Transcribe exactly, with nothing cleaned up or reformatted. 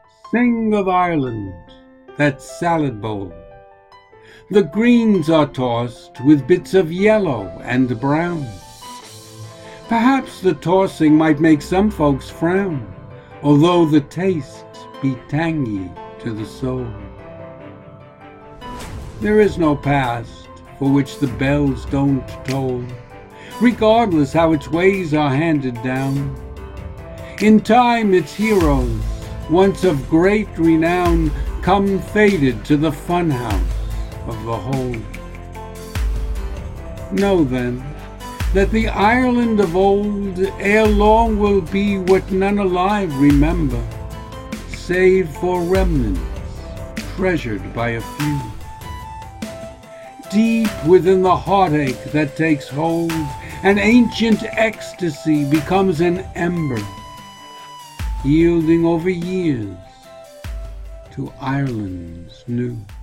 Sing of Ireland, that salad bowl. The greens are tossed with bits of yellow and brown. Perhaps the tossing might make some folks frown, although the taste be tangy to the soul. There is no past for which the bells don't toll, regardless how its ways are handed down. In time its heroes, once of great renown, come faded to the funhouse of the whole. Know then, that the Ireland of old ere long will be what none alive remember, save for remnants treasured by a few. Deep within the heartache that takes hold, an ancient ecstasy becomes an ember, yielding over years to Ireland's new.